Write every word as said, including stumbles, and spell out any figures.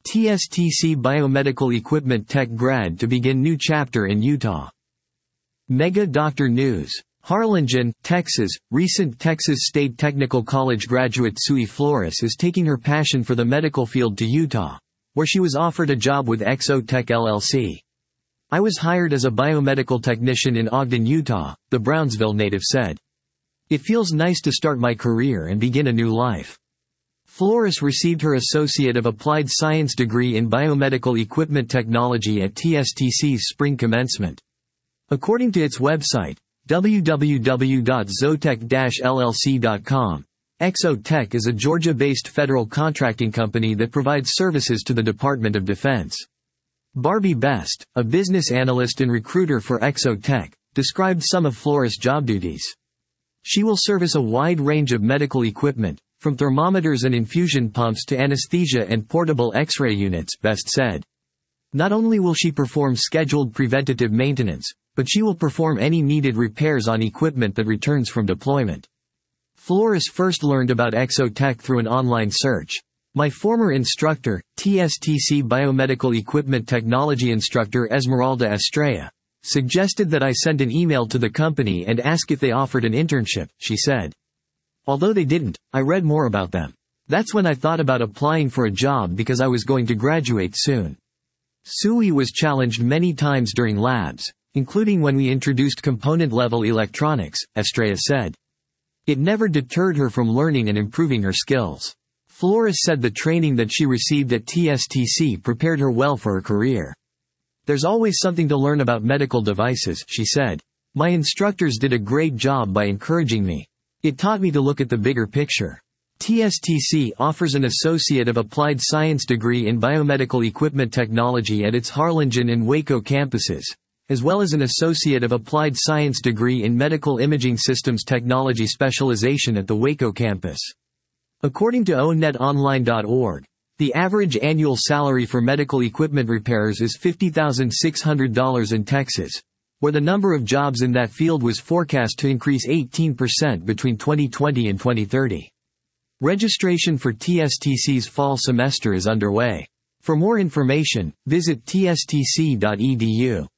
T S T C Biomedical Equipment Tech grad to begin new chapter in Utah. Mega Doctor News. Harlingen, Texas. Recent Texas State Technical College graduate Sui Flores is taking her passion for the medical field to Utah, where she was offered a job with Exotech L L C. "I was hired as a biomedical technician in Ogden, Utah," the Brownsville native said. "It feels nice to start my career and begin a new life." Flores received her Associate of Applied Science degree in Biomedical Equipment Technology at T S T C's spring commencement. According to its website, w w w dot zotech dash l l c dot com, Exotech is a Georgia-based federal contracting company that provides services to the Department of Defense. Barbie Best, a business analyst and recruiter for Exotech, described some of Flores' job duties. "She will service a wide range of medical equipment, from thermometers and infusion pumps to anesthesia and portable X-ray units," Best said. "Not only will she perform scheduled preventative maintenance, but she will perform any needed repairs on equipment that returns from deployment." Flores first learned about Exotech through an online search. "My former instructor, T S T C Biomedical Equipment Technology instructor Esmeralda Estrella, suggested that I send an email to the company and ask if they offered an internship," she said. "Although they didn't, I read more about them. That's when I thought about applying for a job because I was going to graduate soon." Sui was challenged many times during labs, including when we introduced component-level electronics, Estrella said. It never deterred her from learning and improving her skills. Flores said the training that she received at T S T C prepared her well for her career. "There's always something to learn about medical devices," she said. "My instructors did a great job by encouraging me. It taught me to look at the bigger picture." T S T C offers an Associate of Applied Science degree in Biomedical Equipment Technology at its Harlingen and Waco campuses, as well as an Associate of Applied Science degree in Medical Imaging Systems Technology specialization at the Waco campus. According to o net online dot org, the average annual salary for medical equipment repairers is fifty thousand six hundred dollars in Texas, where the number of jobs in that field was forecast to increase eighteen percent between twenty twenty and twenty thirty. Registration for T S T C's fall semester is underway. For more information, visit t s t c dot e d u.